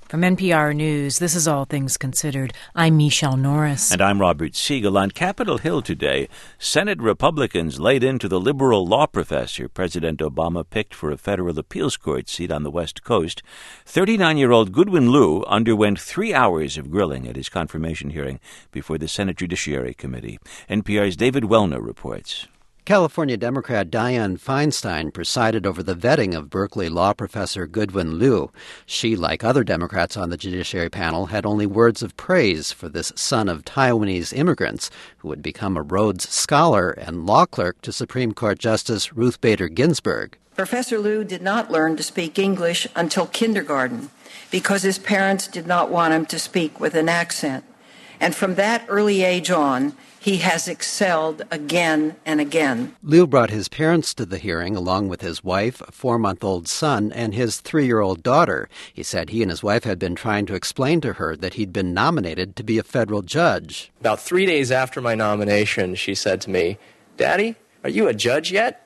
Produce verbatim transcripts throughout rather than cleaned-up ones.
From N P R News, this is All Things Considered. I'm Michelle Norris. And I'm Robert Siegel. On Capitol Hill today, Senate Republicans laid into the liberal law professor President Obama picked for a federal appeals court seat on the West Coast. thirty-nine-year-old Goodwin Liu underwent three hours of grilling at his confirmation hearing before the Senate Judiciary Committee. N P R's David Wellner reports. California Democrat Dianne Feinstein presided over the vetting of Berkeley law professor Goodwin Liu. She, like other Democrats on the Judiciary panel, had only words of praise for this son of Taiwanese immigrants who would become a Rhodes Scholar and law clerk to Supreme Court Justice Ruth Bader Ginsburg. Professor Liu did not learn to speak English until kindergarten because his parents did not want him to speak with an accent. And from that early age on, he has excelled again and again. Liu brought his parents to the hearing along with his wife, a four-month-old son, and his three-year-old daughter. He said he and his wife had been trying to explain to her that he'd been nominated to be a federal judge. About three days after my nomination, she said to me, "Daddy, are you a judge yet?"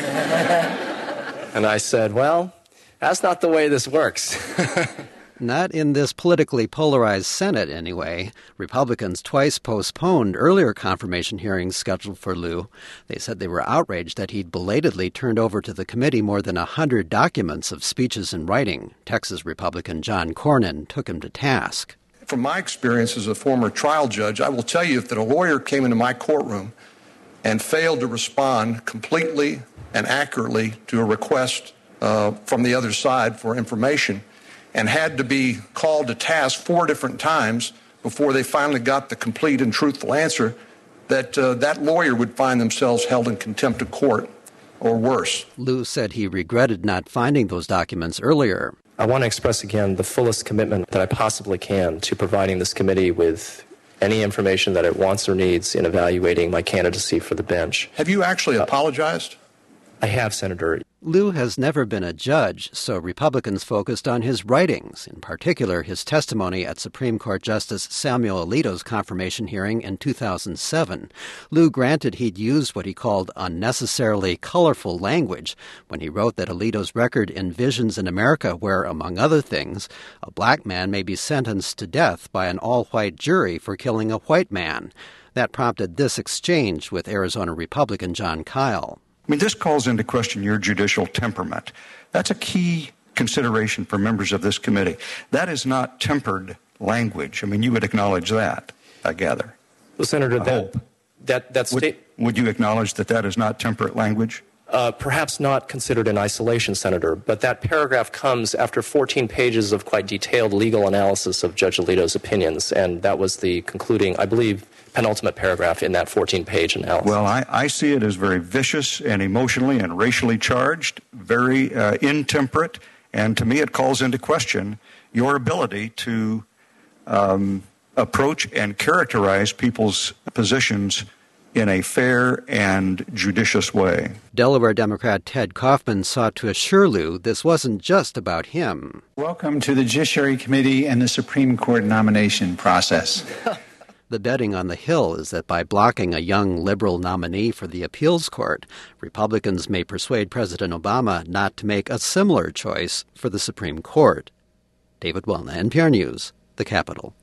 And I said, "Well, that's not the way this works." Not in this politically polarized Senate, anyway. Republicans twice postponed earlier confirmation hearings scheduled for Liu. They said they were outraged that he'd belatedly turned over to the committee more than a hundred documents of speeches in writing. Texas Republican John Cornyn took him to task. From my experience as a former trial judge, I will tell you that a lawyer came into my courtroom and failed to respond completely and accurately to a request uh, from the other side for information, and had to be called to task four different times before they finally got the complete and truthful answer, that uh, that lawyer would find themselves held in contempt of court or worse. Liu said he regretted not finding those documents earlier. I want to express again the fullest commitment that I possibly can to providing this committee with any information that it wants or needs in evaluating my candidacy for the bench. Have you actually uh, apologized? I have, Senator. Liu has never been a judge, so Republicans focused on his writings, in particular his testimony at Supreme Court Justice Samuel Alito's confirmation hearing in two thousand seven. Liu granted he'd used what he called unnecessarily colorful language when he wrote that Alito's record envisions an America where, among other things, a black man may be sentenced to death by an all-white jury for killing a white man. That prompted this exchange with Arizona Republican Jon Kyl. I mean, this calls into question your judicial temperament. That's a key consideration for members of this committee. That is not tempered language. I mean, you would acknowledge that, I gather. Well, Senator, I that, hope. that, that would, state... would you acknowledge that that is not temperate language? Uh, perhaps not considered in isolation, Senator, but that paragraph comes after fourteen pages of quite detailed legal analysis of Judge Alito's opinions, and that was the concluding, I believe, penultimate paragraph in that fourteen-page analysis. Well, I, I see it as very vicious and emotionally and racially charged, very uh, intemperate, and to me it calls into question your ability to um, approach and characterize people's positions in a fair and judicious way. Delaware Democrat Ted Kaufman sought to assure Liu this wasn't just about him. Welcome to the Judiciary Committee and the Supreme Court nomination process. The betting on the Hill is that by blocking a young liberal nominee for the appeals court, Republicans may persuade President Obama not to make a similar choice for the Supreme Court. David Wellner, N P R News, the Capitol.